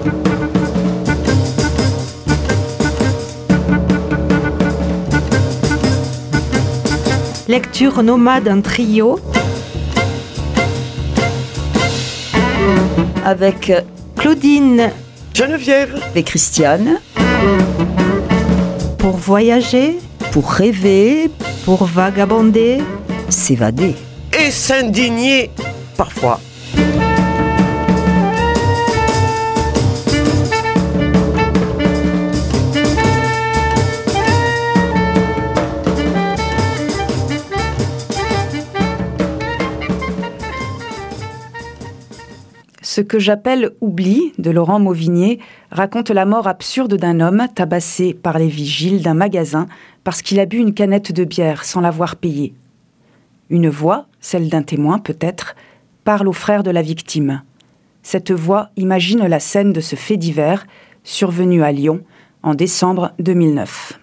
Lecture nomade en trio avec Claudine, Geneviève et Christiane. Pour voyager, Pour rêver, pour vagabonder, s'évader. et s'indigner parfois. Ce que j'appelle Oubli, de Laurent Mauvigné, raconte la mort absurde d'un homme tabassé par les vigiles d'un magasin parce qu'il a bu une canette de bière sans l'avoir payée. Une voix, celle d'un témoin peut-être, parle aux frères de la victime. Cette voix imagine la scène de ce fait divers, survenu à Lyon en décembre 2009.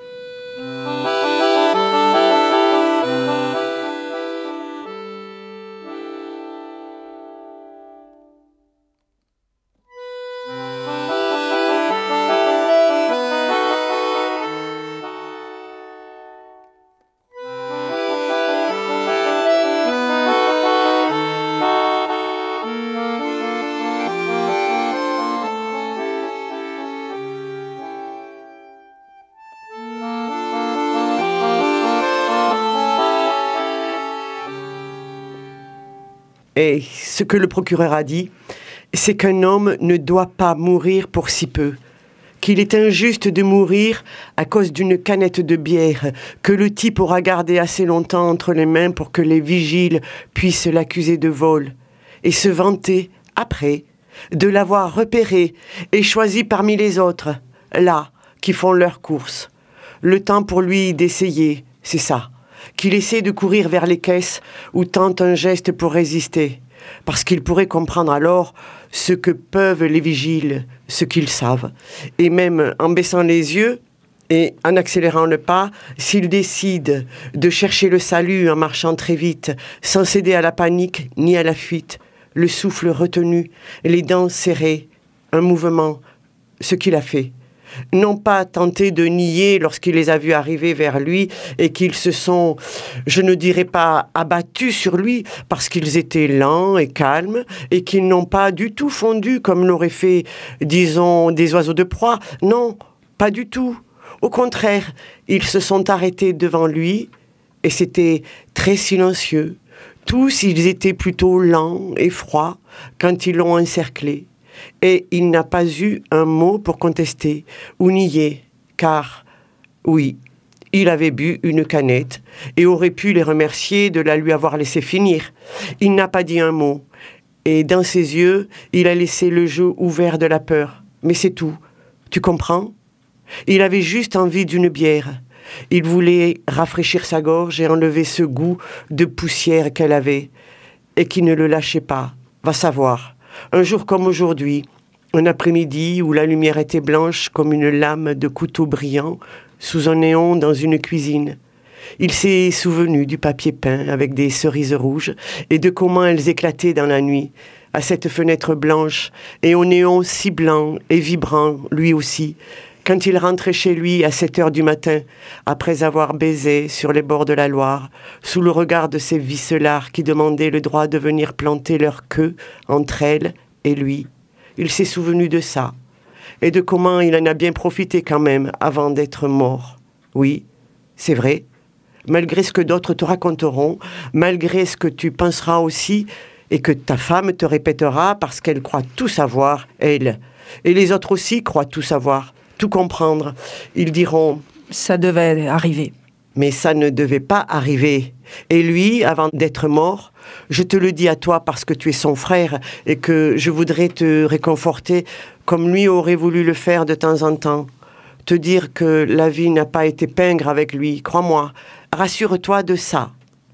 Et ce que le procureur a dit, c'est qu'un homme ne doit pas mourir pour si peu, qu'il est injuste de mourir à cause d'une canette de bière que le type aura gardée assez longtemps entre les mains pour que les vigiles puissent l'accuser de vol et se vanter, après, de l'avoir repéré et choisi parmi les autres, là, qui font leur course. Le temps pour lui d'essayer, c'est ça. Qu'il essaie de courir vers les caisses ou tente un geste pour résister, parce qu'il pourrait comprendre alors ce que peuvent les vigiles, ce qu'ils savent, et même en baissant les yeux et en accélérant le pas, s'il décide de chercher le salut en marchant très vite, sans céder à la panique ni à la fuite, le souffle retenu, les dents serrées, un mouvement, ce qu'il a fait. Non pas tenter de nier lorsqu'il les a vus arriver vers lui et qu'ils se sont, je ne dirais pas abattus sur lui, parce qu'ils étaient lents et calmes et qu'ils n'ont pas du tout fondu comme l'auraient fait, disons, des oiseaux de proie. Non, pas du tout. Au contraire, ils se sont arrêtés devant lui et c'était très silencieux. Tous, ils étaient plutôt lents et froids quand ils l'ont encerclé. Et il n'a pas eu un mot pour contester ou nier, car, oui, il avait bu une canette et aurait pu les remercier de la lui avoir laissé finir. Il n'a pas dit un mot, et dans ses yeux, il a laissé le jeu ouvert de la peur. Mais c'est tout, tu comprends ? Il avait juste envie d'une bière. Il voulait rafraîchir sa gorge et enlever ce goût de poussière qu'elle avait, et qui ne le lâchait pas, va savoir. Un jour comme aujourd'hui, un après-midi où la lumière était blanche comme une lame de couteau brillant sous un néon dans une cuisine. Il s'est souvenu du papier peint avec des cerises rouges et de comment elles éclataient dans la nuit, à cette fenêtre blanche et au néon si blanc et vibrant, lui aussi, quand il rentrait chez lui à 7 heures du matin, après avoir baisé sur les bords de la Loire, sous le regard de ces vicelards qui demandaient le droit de venir planter leur queue entre elle et lui. Il s'est souvenu de ça, et de comment il en a bien profité quand même avant d'être mort. Oui, c'est vrai, malgré ce que d'autres te raconteront, malgré ce que tu penseras aussi, et que ta femme te répétera parce qu'elle croit tout savoir, elle. Et les autres aussi croient tout savoir, tout comprendre. Ils diront « Ça devait arriver ». Mais ça ne devait pas arriver. Et lui, avant d'être mort, je te le dis à toi parce que tu es son frère et que je voudrais te réconforter comme lui aurait voulu le faire de temps en temps. Te dire que la vie n'a pas été pingre avec lui, crois-moi. Rassure-toi de ça.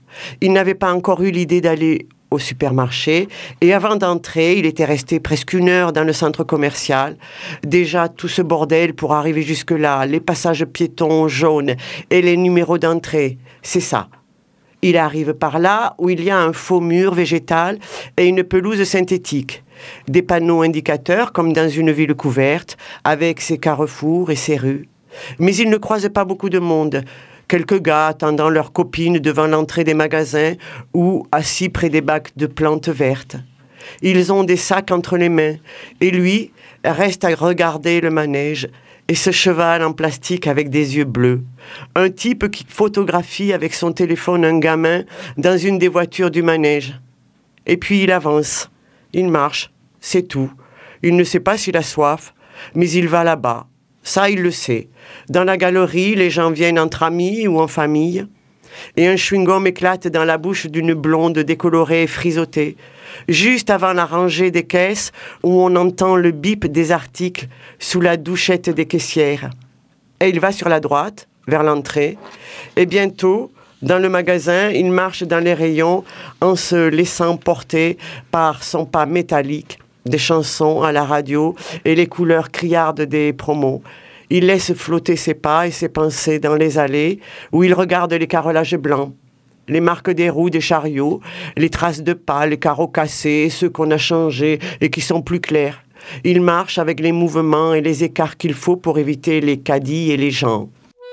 Il n'avait pas encore eu l'idée d'aller au supermarché et avant d'entrer, il était resté presque 1 heure dans le centre commercial. Déjà tout ce bordel pour arriver jusque-là, les passages piétons jaunes et les numéros d'entrée, c'est ça. Il arrive par là où il y a un faux mur végétal et une pelouse synthétique. Des panneaux indicateurs comme dans une ville couverte, avec ses carrefours et ses rues. Mais il ne croise pas beaucoup de monde. Quelques gars attendant leurs copines devant l'entrée des magasins ou assis près des bacs de plantes vertes. Ils ont des sacs entre les mains et lui reste à regarder le manège et ce cheval en plastique avec des yeux bleus. Un type qui photographie avec son téléphone un gamin dans une des voitures du manège. Et puis il avance, il marche, c'est tout. Il ne sait pas s'il a soif, mais il va là-bas. Ça, il le sait. Dans la galerie, les gens viennent entre amis ou en famille. Et un chewing-gum éclate dans la bouche d'une blonde décolorée et frisottée. Juste avant la rangée des caisses où on entend le bip des articles sous la douchette des caissières. Et il va sur la droite, vers l'entrée. Et bientôt, dans le magasin, il marche dans les rayons en se laissant porter par son pas métallique, des chansons à la radio et les couleurs criardes des promos. Il laisse flotter ses pas et ses pensées dans les allées où il regarde les carrelages blancs, les marques des roues des chariots, les traces de pas, les carreaux cassés, ceux qu'on a changés et qui sont plus clairs. Il marche avec les mouvements et les écarts qu'il faut pour éviter les caddies et les gens.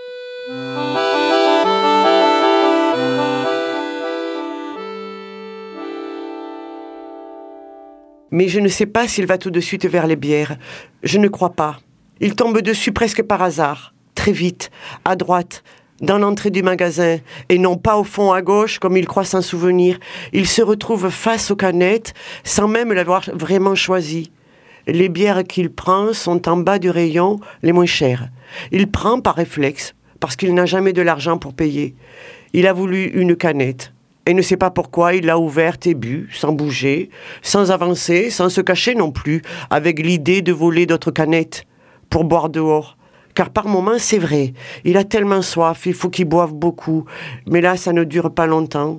Mais je ne sais pas s'il va tout de suite vers les bières. Je ne crois pas. Il tombe dessus presque par hasard, très vite, à droite, dans l'entrée du magasin, et non pas au fond à gauche, comme il croit s'en souvenir. Il se retrouve face aux canettes, sans même l'avoir vraiment choisi. Les bières qu'il prend sont en bas du rayon, les moins chères. Il prend par réflexe, parce qu'il n'a jamais de l'argent pour payer. Il a voulu une canette. Et ne sait pas pourquoi il l'a ouverte et bu, sans bouger, sans avancer, sans se cacher non plus, avec l'idée de voler d'autres canettes, pour boire dehors. Car par moments, c'est vrai, il a tellement soif, il faut qu'il boive beaucoup, mais là, ça ne dure pas longtemps.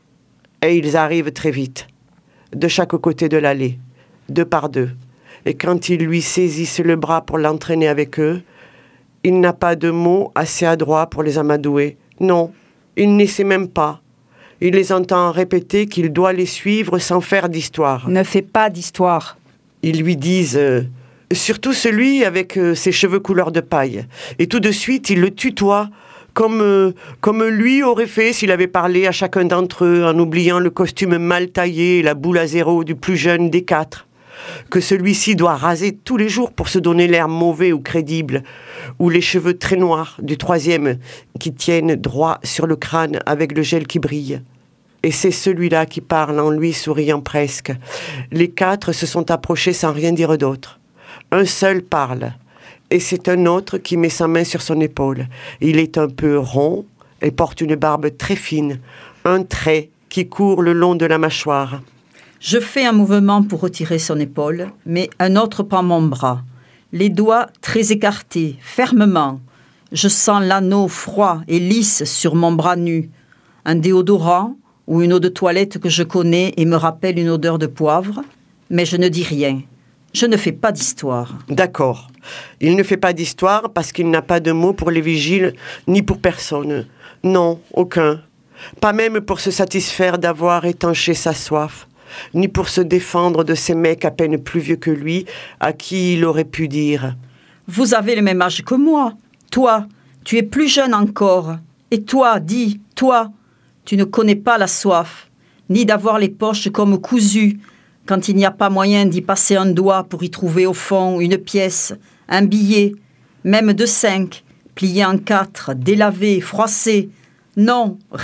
Et ils arrivent très vite, de chaque côté de l'allée, deux par deux. Et quand ils lui saisissent le bras pour l'entraîner avec eux, il n'a pas de mots assez adroits pour les amadouer. Non, il ne sait même pas. Il les entend répéter qu'il doit les suivre sans faire d'histoire. Ne fais pas d'histoire. Ils lui disent, surtout celui avec ses cheveux couleur de paille. Et tout de suite, il le tutoie, comme lui aurait fait s'il avait parlé à chacun d'entre eux, en oubliant le costume mal taillé et la boule à zéro du plus jeune des quatre. Que celui-ci doit raser tous les jours pour se donner l'air mauvais ou crédible, ou les cheveux très noirs du troisième qui tiennent droit sur le crâne avec le gel qui brille. Et c'est celui-là qui parle en lui souriant presque. Les quatre se sont approchés sans rien dire d'autre. Un seul parle, et c'est un autre qui met sa main sur son épaule. Il est un peu rond et porte une barbe très fine, un trait qui court le long de la mâchoire. Je fais un mouvement pour retirer son épaule, mais un autre prend mon bras. Les doigts très écartés, fermement. Je sens l'anneau froid et lisse sur mon bras nu. Un déodorant ou une eau de toilette que je connais et me rappelle une odeur de poivre. Mais je ne dis rien. Je ne fais pas d'histoire. D'accord. Il ne fait pas d'histoire parce qu'il n'a pas de mots pour les vigiles ni pour personne. Non, aucun. Pas même pour se satisfaire d'avoir étanché sa soif, ni pour se défendre de ces mecs à peine plus vieux que lui, à qui il aurait pu dire « Vous avez le même âge que moi. Toi, tu es plus jeune encore. Et toi, dis, toi, tu ne connais pas la soif, ni d'avoir les poches comme cousues, quand il n'y a pas moyen d'y passer un doigt pour y trouver au fond une pièce, un billet, même de 5, plié en 4, délavé, froissé. Non, rien ?»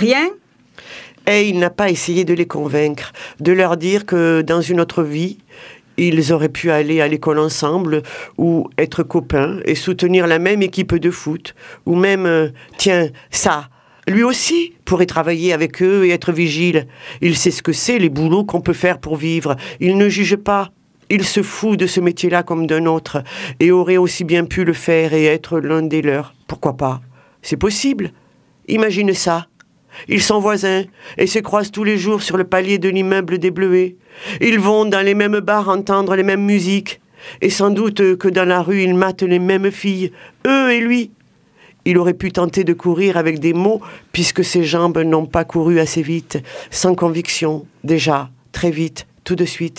Et il n'a pas essayé de les convaincre, de leur dire que dans une autre vie, ils auraient pu aller à l'école ensemble, ou être copains et soutenir la même équipe de foot, ou même, tiens, ça, lui aussi pourrait travailler avec eux et être vigile. Il sait ce que c'est, les boulots qu'on peut faire pour vivre. Il ne juge pas. Il se fout de ce métier-là comme d'un autre, et aurait aussi bien pu le faire et être l'un des leurs. Pourquoi pas ? C'est possible. Imagine ça. Ils sont voisins et se croisent tous les jours sur le palier de l'immeuble des Bleuets. Ils vont dans les mêmes bars entendre les mêmes musiques. Et sans doute que dans la rue, ils matent les mêmes filles, eux et lui. Il aurait pu tenter de courir avec des mots, puisque ses jambes n'ont pas couru assez vite, sans conviction, déjà, très vite, tout de suite.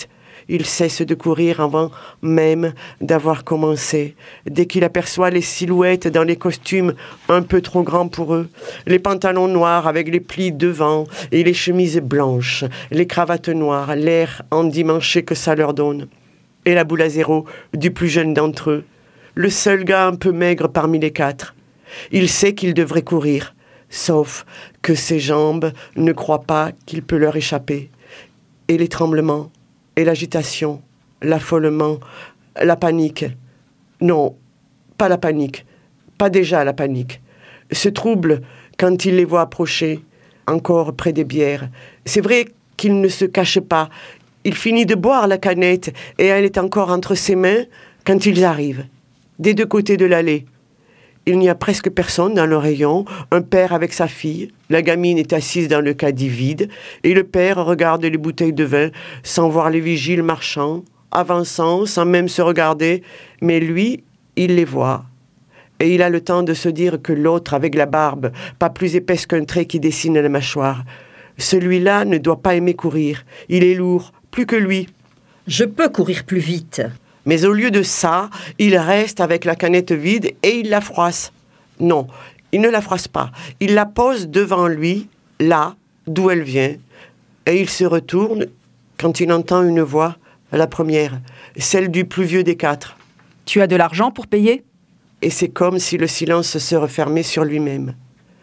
il cesse de courir avant même d'avoir commencé. Dès qu'il aperçoit les silhouettes dans les costumes un peu trop grands pour eux, les pantalons noirs avec les plis devant et les chemises blanches, les cravates noires, l'air endimanché que ça leur donne. Et la boule à zéro du plus jeune d'entre eux, le seul gars un peu maigre parmi les quatre. Il sait qu'il devrait courir, sauf que ses jambes ne croient pas qu'il peut leur échapper. Et les tremblements, et l'agitation, l'affolement, la panique. Non, pas la panique, pas déjà la panique. Ce trouble quand il les voit approcher, encore près des bières. C'est vrai qu'il ne se cache pas. Il finit de boire la canette et elle est encore entre ses mains quand ils arrivent, des deux côtés de l'allée. Il n'y a presque personne dans le rayon, un père avec sa fille, la gamine est assise dans le caddie vide, et le père regarde les bouteilles de vin sans voir les vigiles marchant, avançant, sans même se regarder, mais lui, il les voit. Et il a le temps de se dire que l'autre, avec la barbe, pas plus épaisse qu'un trait qui dessine la mâchoire, celui-là ne doit pas aimer courir, il est lourd, plus que lui. Je peux courir plus vite. Mais au lieu de ça, il reste avec la canette vide et il la froisse. Non, il ne la froisse pas. Il la pose devant lui, là, d'où elle vient. Et il se retourne quand il entend une voix, la première, celle du plus vieux des quatre. Tu as de l'argent pour payer ? Et c'est comme si le silence se refermait sur lui-même.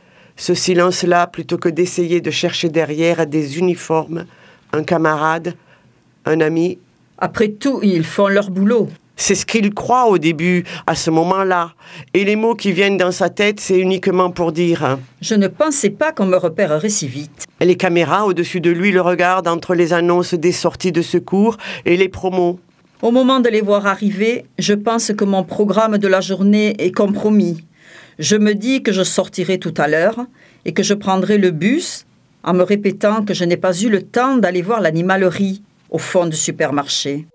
Ce silence-là, plutôt que d'essayer de chercher derrière des uniformes, un camarade, un ami. Après tout, ils font leur boulot. C'est ce qu'il croit au début, à ce moment-là. Et les mots qui viennent dans sa tête, c'est uniquement pour dire « Je ne pensais pas qu'on me repérerait si vite. » Les caméras au-dessus de lui le regardent entre les annonces des sorties de secours et les promos. Au moment de les voir arriver, je pense que mon programme de la journée est compromis. Je me dis que je sortirai tout à l'heure et que je prendrai le bus en me répétant que je n'ai pas eu le temps d'aller voir l'animalerie au fond du supermarché.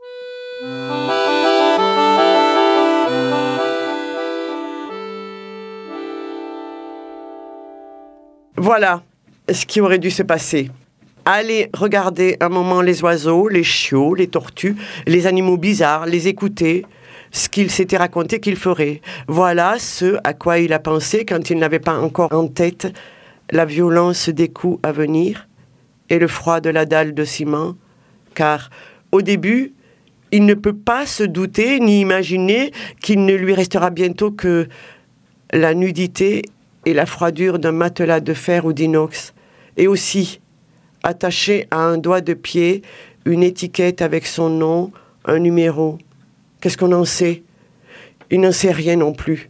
Voilà ce qui aurait dû se passer. Aller regarder un moment les oiseaux, les chiots, les tortues, les animaux bizarres, les écouter, ce qu'il s'était raconté qu'il ferait. Voilà ce à quoi il a pensé quand il n'avait pas encore en tête la violence des coups à venir et le froid de la dalle de ciment, car au début, il ne peut pas se douter ni imaginer qu'il ne lui restera bientôt que la nudité et la froidure d'un matelas de fer ou d'inox, et aussi, attaché à un doigt de pied, une étiquette avec son nom, un numéro. Qu'est-ce qu'on en sait ? Il n'en sait rien non plus.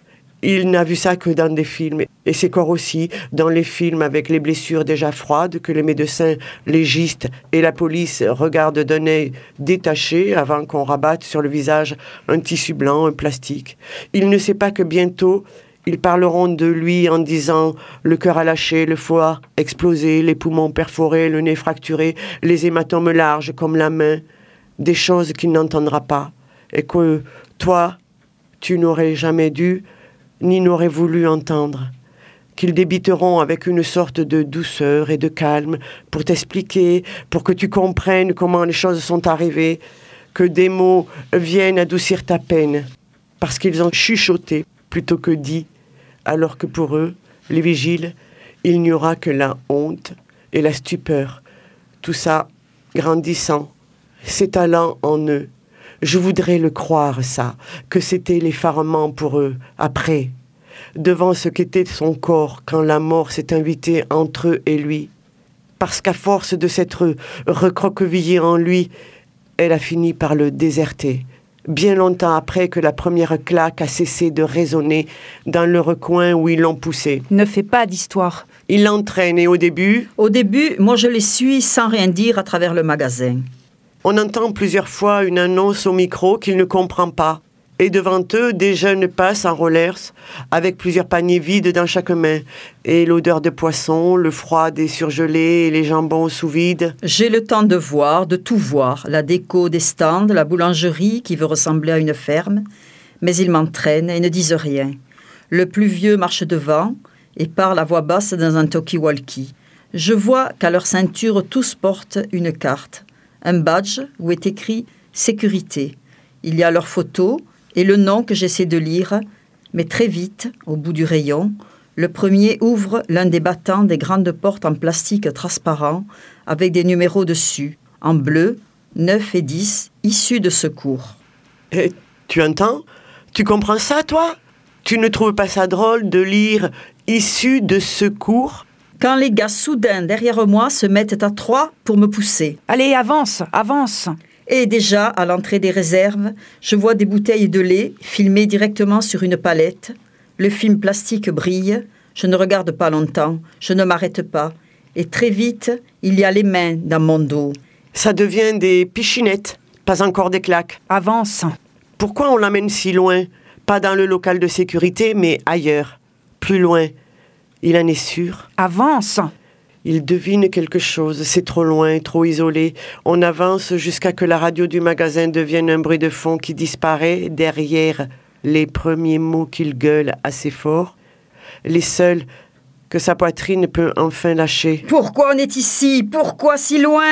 Il n'a vu ça que dans des films, et ses corps aussi, dans les films avec les blessures déjà froides que les médecins légistes et la police regardent d'un œil détaché avant qu'on rabatte sur le visage un tissu blanc, un plastique. Il ne sait pas que bientôt, ils parleront de lui en disant le cœur a lâché, le foie explosé, les poumons perforés, le nez fracturé, les hématomes larges comme la main, des choses qu'il n'entendra pas, et que toi, tu n'aurais jamais dû ni n'aurait voulu entendre, qu'ils débiteront avec une sorte de douceur et de calme pour t'expliquer, pour que tu comprennes comment les choses sont arrivées, que des mots viennent adoucir ta peine, parce qu'ils ont chuchoté plutôt que dit, alors que pour eux, les vigiles, il n'y aura que la honte et la stupeur, tout ça grandissant, s'étalant en eux. Je voudrais le croire, ça, que c'était l'effarement pour eux, après, devant ce qu'était son corps quand la mort s'est invitée entre eux et lui. Parce qu'à force de s'être recroquevillée en lui, elle a fini par le déserter, bien longtemps après que la première claque a cessé de résonner dans le recoin où ils l'ont poussé. Ne fais pas d'histoire. Il l'entraîne et au début, moi je les suis sans rien dire à travers le magasin. On entend plusieurs fois une annonce au micro qu'il ne comprend pas. Et devant eux, des jeunes passent en rollers, avec plusieurs paniers vides dans chaque main. Et l'odeur de poisson, le froid des surgelés et les jambons sous vide. J'ai le temps de voir, de tout voir. La déco des stands, la boulangerie qui veut ressembler à une ferme. Mais ils m'entraînent et ne disent rien. Le plus vieux marche devant et parle à voix basse dans un talkie-walkie. Je vois qu'à leur ceinture, tous portent une carte. un badge où est écrit « Sécurité ». Il y a leur photo et le nom que j'essaie de lire, mais très vite, au bout du rayon, le premier ouvre l'un des battants des grandes portes en plastique transparent avec des numéros dessus, en bleu, 9 et 10, issus de secours. Et tu entends ? Tu comprends ça, toi ? Tu ne trouves pas ça drôle de lire « issu de secours » ? Quand les gars soudain derrière moi se mettent à 3 pour me pousser. Allez, avance, avance. Et déjà, à l'entrée des réserves, je vois des bouteilles de lait filmées directement sur une palette. Le film plastique brille. Je ne regarde pas longtemps. Je ne m'arrête pas. Et très vite, il y a les mains dans mon dos. Ça devient des pichinettes, pas encore des claques. Avance. Pourquoi on l'amène si loin ? Pas dans le local de sécurité, mais ailleurs. Plus loin. Il en est sûr. Avance. Il devine quelque chose, c'est trop loin, trop isolé. On avance jusqu'à que la radio du magasin devienne un bruit de fond qui disparaît derrière les premiers mots qu'il gueule assez fort, les seuls que sa poitrine peut enfin lâcher. Pourquoi on est ici ? Pourquoi si loin ?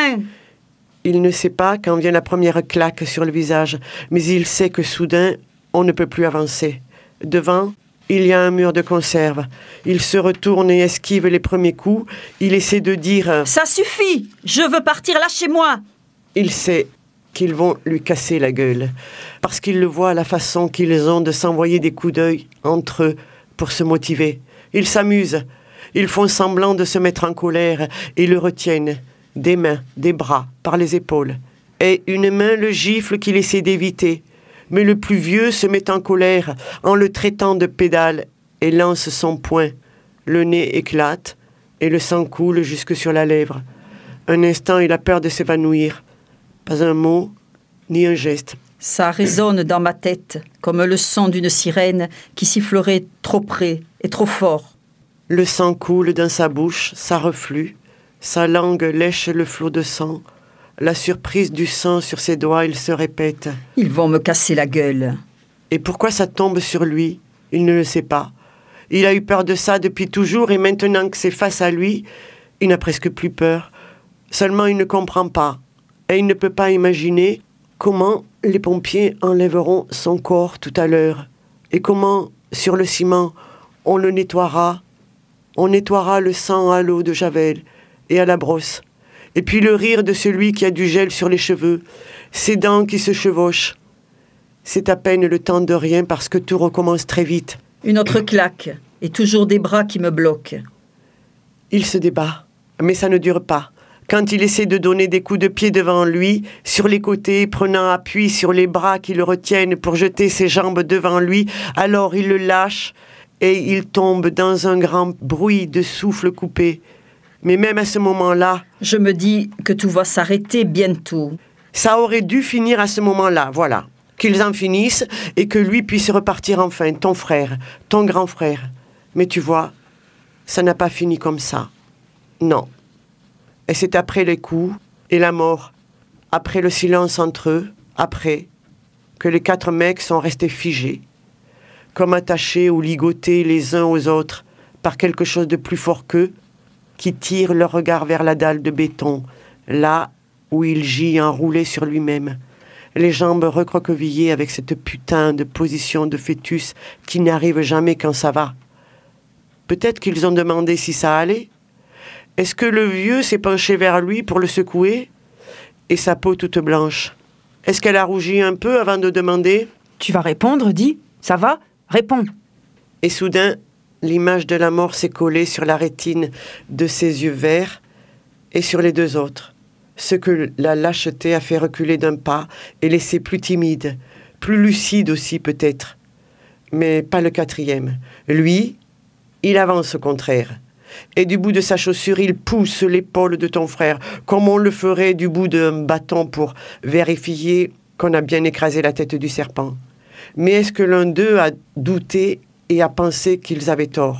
Il ne sait pas quand vient la première claque sur le visage, mais il sait que soudain, on ne peut plus avancer. Devant, il y a un mur de conserve. Il se retourne et esquive les premiers coups. Il essaie de dire « Ça suffit ! Je veux partir, lâchez-moi !» Il sait qu'ils vont lui casser la gueule, parce qu'il le voit à la façon qu'ils ont de s'envoyer des coups d'œil entre eux pour se motiver. Ils s'amusent. Ils font semblant de se mettre en colère et le retiennent, des mains, des bras, par les épaules. Et une main le gifle qu'il essaie d'éviter. Mais le plus vieux se met en colère en le traitant de pédale et lance son poing. Le nez éclate et le sang coule jusque sur la lèvre. Un instant, il a peur de s'évanouir. Pas un mot, ni un geste. Ça résonne dans ma tête comme le son d'une sirène qui sifflerait trop près et trop fort. Le sang coule dans sa bouche, ça reflue. Sa langue lèche le flot de sang. La surprise du sang sur ses doigts, il se répète. Ils vont me casser la gueule. Et pourquoi ça tombe sur lui ? Il ne le sait pas. Il a eu peur de ça depuis toujours et maintenant que c'est face à lui, il n'a presque plus peur. Seulement il ne comprend pas. Et il ne peut pas imaginer comment les pompiers enlèveront son corps tout à l'heure. Et comment, sur le ciment, on le nettoiera. On nettoiera le sang à l'eau de Javel et à la brosse. Et puis le rire de celui qui a du gel sur les cheveux, ses dents qui se chevauchent. C'est à peine le temps de rien parce que tout recommence très vite. Une autre claque et toujours des bras qui me bloquent. Il se débat, mais ça ne dure pas. Quand il essaie de donner des coups de pied devant lui, sur les côtés, prenant appui sur les bras qui le retiennent pour jeter ses jambes devant lui, alors il le lâche et il tombe dans un grand bruit de souffle coupé. Mais même à ce moment-là... Je me dis que tout va s'arrêter bientôt. Ça aurait dû finir à ce moment-là, voilà. Qu'ils en finissent et que lui puisse repartir enfin, ton frère, ton grand frère. Mais tu vois, ça n'a pas fini comme ça. Non. Et c'est après les coups et la mort, après le silence entre eux, après, que les 4 mecs sont restés figés, comme attachés ou ligotés les uns aux autres par quelque chose de plus fort qu'eux, qui tire leur regard vers la dalle de béton, là où il gît enroulé sur lui-même, les jambes recroquevillées avec cette putain de position de fœtus qui n'arrive jamais quand ça va. Peut-être qu'ils ont demandé si ça allait. Est-ce que le vieux s'est penché vers lui pour le secouer ? Et sa peau toute blanche. Est-ce qu'elle a rougi un peu avant de demander ? Tu vas répondre, dis. Ça va ? Réponds. Et soudain, l'image de la mort s'est collée sur la rétine de ses yeux verts et sur les 2 autres. Ce que la lâcheté a fait reculer d'un pas et laissé plus timide, plus lucide aussi peut-être. Mais pas le 4e. Lui, il avance au contraire. Et du bout de sa chaussure, il pousse l'épaule de ton frère, comme on le ferait du bout d'un bâton pour vérifier qu'on a bien écrasé la tête du serpent. Mais est-ce que l'un d'eux a douté et a pensé qu'ils avaient tort ?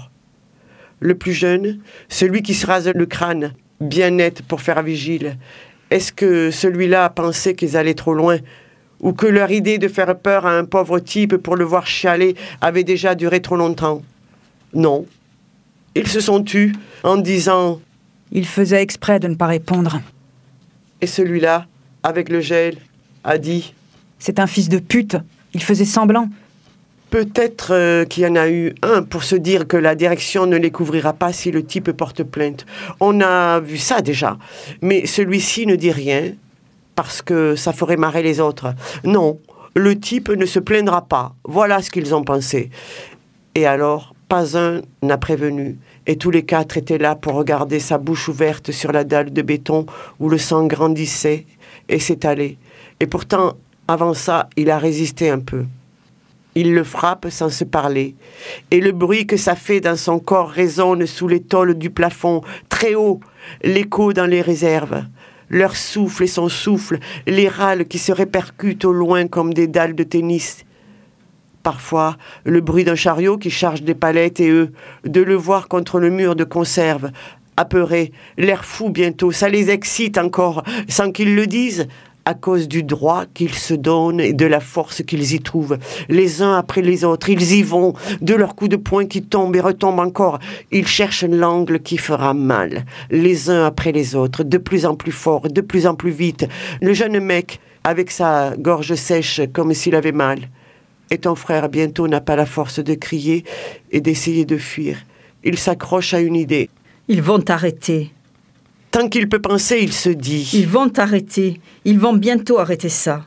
Le plus jeune, celui qui se rase le crâne, bien net pour faire vigile, est-ce que celui-là a pensé qu'ils allaient trop loin ? Ou que leur idée de faire peur à un pauvre type pour le voir chialer avait déjà duré trop longtemps ? Non. Ils se sont tus en disant... Il faisait exprès de ne pas répondre. Et celui-là avec le gel, a dit. C'est un fils de pute. Il faisait semblant. Peut-être qu'il y en a eu un pour se dire que la direction ne les couvrira pas si le type porte plainte. On a vu ça déjà. Mais celui-ci ne dit rien parce que ça ferait marrer les autres. Non, le type ne se plaindra pas. Voilà ce qu'ils ont pensé. Et alors, pas un n'a prévenu. Et tous les 4 étaient là pour regarder sa bouche ouverte sur la dalle de béton où le sang grandissait et s'étalait. Et pourtant, avant ça, il a résisté un peu. Il le frappe sans se parler. Et le bruit que ça fait dans son corps résonne sous les tôles du plafond, très haut, l'écho dans les réserves. Leur souffle et son souffle, les râles qui se répercutent au loin comme des dalles de tennis. Parfois, le bruit d'un chariot qui charge des palettes et eux, de le voir contre le mur de conserve, apeuré, l'air fou bientôt, ça les excite encore, sans qu'ils le disent, à cause du droit qu'ils se donnent et de la force qu'ils y trouvent. Les uns après les autres, ils y vont, de leurs coups de poing qui tombent et retombent encore. Ils cherchent l'angle qui fera mal, les uns après les autres, de plus en plus fort, de plus en plus vite. Le jeune mec, avec sa gorge sèche comme s'il avait mal. Et ton frère, bientôt, n'a pas la force de crier et d'essayer de fuir. Il s'accroche à une idée. Ils vont t'arrêter. Tant qu'il peut penser, il se dit. Ils vont t'arrêter. Ils vont bientôt arrêter ça.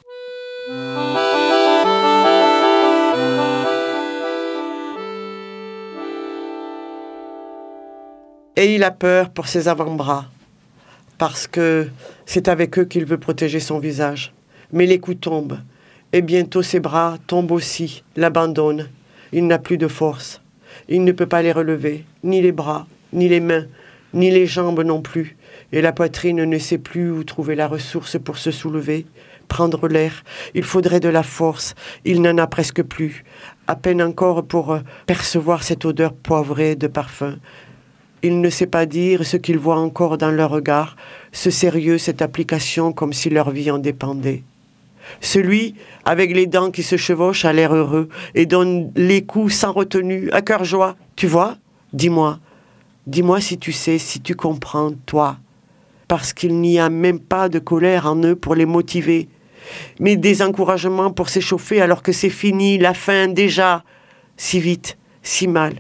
Et il a peur pour ses avant-bras, parce que c'est avec eux qu'il veut protéger son visage. Mais les coups tombent, et bientôt ses bras tombent aussi, l'abandonnent. Il n'a plus de force. Il ne peut pas les relever, ni les bras, ni les mains, ni les jambes non plus. Et la poitrine ne sait plus où trouver la ressource pour se soulever, prendre l'air. Il faudrait de la force. Il n'en a presque plus. À peine encore pour percevoir cette odeur poivrée de parfum. Il ne sait pas dire ce qu'il voit encore dans leur regard, ce sérieux, cette application comme si leur vie en dépendait. Celui, avec les dents qui se chevauchent, a l'air heureux et donne les coups sans retenue, à cœur joie. Tu vois ? Dis-moi si tu sais, si tu comprends, toi. Parce qu'il n'y a même pas de colère en eux pour les motiver, mais des encouragements pour s'échauffer alors que c'est fini, la fin déjà, si vite, si mal.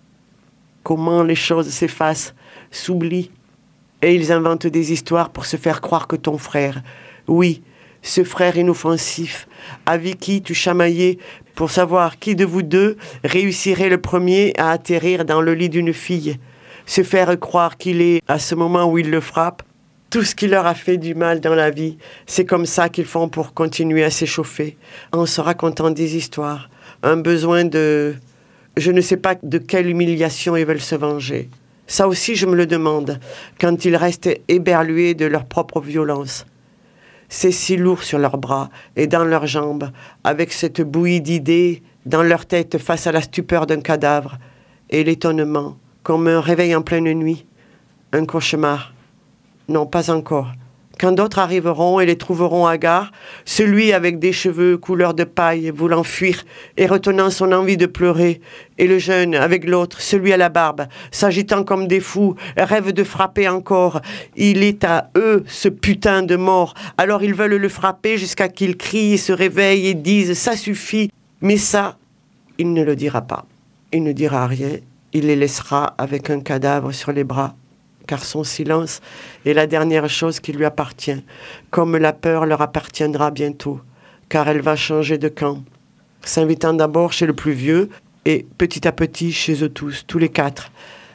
Comment les choses s'effacent, s'oublient, et ils inventent des histoires pour se faire croire que ton frère, oui, ce frère inoffensif, avec qui tu chamaillais pour savoir qui de vous deux réussirait le premier à atterrir dans le lit d'une fille, se faire croire qu'il est, à ce moment où il le frappe, tout ce qui leur a fait du mal dans la vie. C'est comme ça qu'ils font pour continuer à s'échauffer, en se racontant des histoires, un besoin de... Je ne sais pas de quelle humiliation ils veulent se venger. Ça aussi, je me le demande, quand ils restent éberlués de leur propre violence. C'est si lourd sur leurs bras et dans leurs jambes, avec cette bouillie d'idées dans leur tête face à la stupeur d'un cadavre, et l'étonnement, comme un réveil en pleine nuit, un cauchemar. Non, pas encore. Quand d'autres arriveront et les trouveront hagards, celui avec des cheveux couleur de paille, voulant fuir et retenant son envie de pleurer, et le jeune avec l'autre, celui à la barbe, s'agitant comme des fous, rêve de frapper encore. Il est à eux, ce putain de mort. Alors ils veulent le frapper jusqu'à qu'il crie et se réveille et dise « ça suffit ». Mais ça, il ne le dira pas. Il ne dira rien. Il les laissera avec un cadavre sur les bras. Car son silence est la dernière chose qui lui appartient, comme la peur leur appartiendra bientôt, car elle va changer de camp, s'invitant d'abord chez le plus vieux, et petit à petit chez eux tous les 4.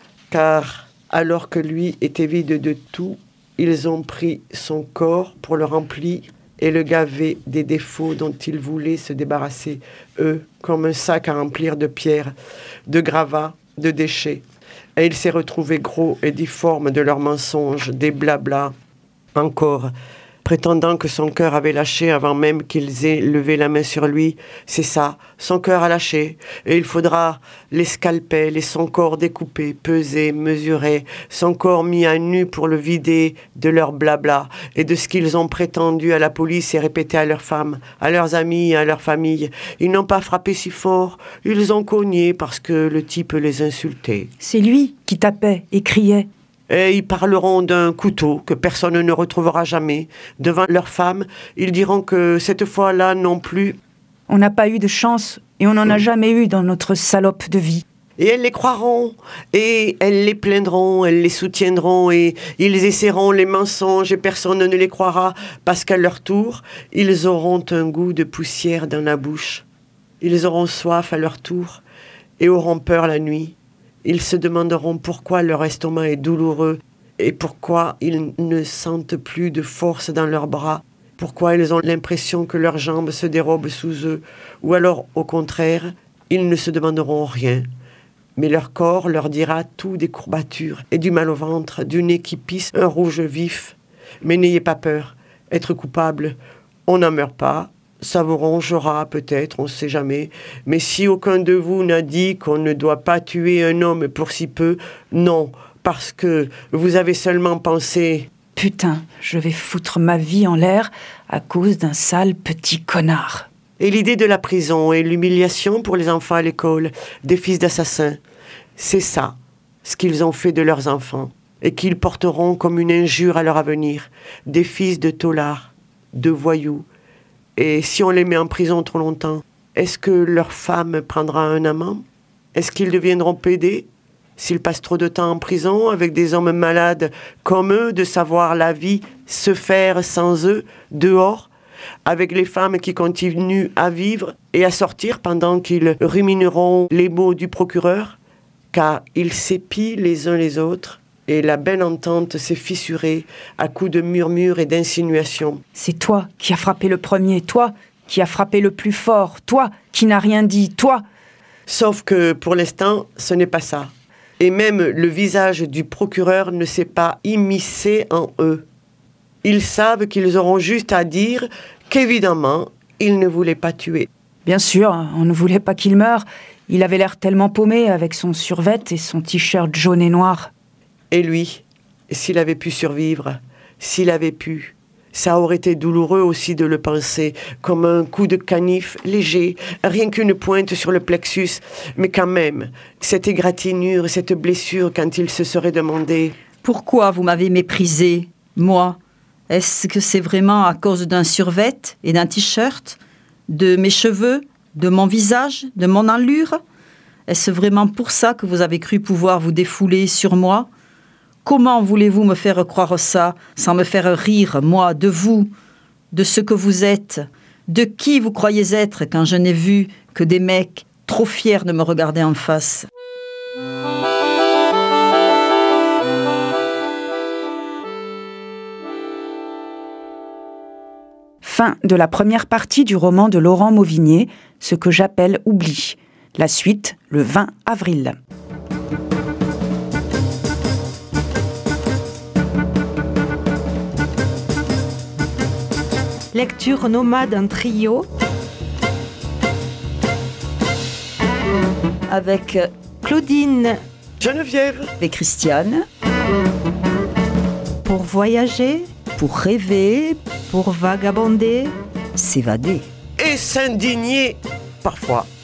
Car alors que lui était vide de tout, ils ont pris son corps pour le remplir et le gaver des défauts dont ils voulaient se débarrasser, eux, comme un sac à remplir de pierres, de gravats, de déchets. Et il s'est retrouvé gros et difforme de leurs mensonges, des blablas, encore, prétendant que son cœur avait lâché avant même qu'ils aient levé la main sur lui. C'est ça, son cœur a lâché, et il faudra les scalpels et son corps découpé, pesé, mesuré, son corps mis à nu pour le vider de leur blabla et de ce qu'ils ont prétendu à la police et répété à leurs femmes, à leurs amis et à leur famille. Ils n'ont pas frappé si fort, ils ont cogné parce que le type les insultait. C'est lui qui tapait et criait. Et ils parleront d'un couteau que personne ne retrouvera jamais. Devant leur femme, ils diront que cette fois-là non plus. On n'a pas eu de chance et on n'en a jamais eu dans notre salope de vie. Et elles les croiront, et elles les plaindront, elles les soutiendront, et ils essaieront les mensonges et personne ne les croira, parce qu'à leur tour, ils auront un goût de poussière dans la bouche. Ils auront soif à leur tour, et auront peur la nuit. Ils se demanderont pourquoi leur estomac est douloureux, et pourquoi ils ne sentent plus de force dans leurs bras, pourquoi ils ont l'impression que leurs jambes se dérobent sous eux, ou alors, au contraire, ils ne se demanderont rien. Mais leur corps leur dira tout des courbatures et du mal au ventre, du nez qui pisse un rouge vif. Mais n'ayez pas peur, être coupable, on n'en meurt pas, ça vous rongera peut-être, on ne sait jamais. Mais si aucun de vous n'a dit qu'on ne doit pas tuer un homme pour si peu, non, parce que vous avez seulement pensé... Putain, je vais foutre ma vie en l'air à cause d'un sale petit connard. Et l'idée de la prison et l'humiliation pour les enfants à l'école, des fils d'assassins, c'est ça, ce qu'ils ont fait de leurs enfants, et qu'ils porteront comme une injure à leur avenir, des fils de taulards, de voyous. Et si on les met en prison trop longtemps, est-ce que leur femme prendra un amant? Est-ce qu'ils deviendront pédés? S'ils passent trop de temps en prison avec des hommes malades comme eux, de savoir la vie se faire sans eux, dehors, avec les femmes qui continuent à vivre et à sortir pendant qu'ils rumineront les mots du procureur, car ils s'épient les uns les autres et la belle entente s'est fissurée à coups de murmures et d'insinuations. C'est toi qui as frappé le premier, toi qui as frappé le plus fort, toi qui n'as rien dit, toi. Sauf que pour l'instant, ce n'est pas ça. Et même le visage du procureur ne s'est pas immiscé en eux. Ils savent qu'ils auront juste à dire qu'évidemment, ils ne voulaient pas tuer. Bien sûr, on ne voulait pas qu'il meure. Il avait l'air tellement paumé avec son survêt et son t-shirt jaune et noir. Et lui, s'il avait pu survivre, s'il avait pu, ça aurait été douloureux aussi de le penser, comme un coup de canif léger, rien qu'une pointe sur le plexus. Mais quand même, cette égratignure, cette blessure, quand il se serait demandé... Pourquoi vous m'avez méprisé, moi? Est-ce que c'est vraiment à cause d'un survêt et d'un t-shirt? De mes cheveux? De mon visage? De mon allure? Est-ce vraiment pour ça que vous avez cru pouvoir vous défouler sur moi? Comment voulez-vous me faire croire ça, sans me faire rire, moi, de vous, de ce que vous êtes, de qui vous croyez être quand je n'ai vu que des mecs trop fiers de me regarder en face? Fin de la première partie du roman de Laurent Mauvigné, Ce que j'appelle Oubli. La suite, le 20 avril. Lecture nomade en trio. Avec Claudine, Geneviève et Christiane, pour voyager, pour rêver, pour vagabonder. s'évader. et s'indigner parfois.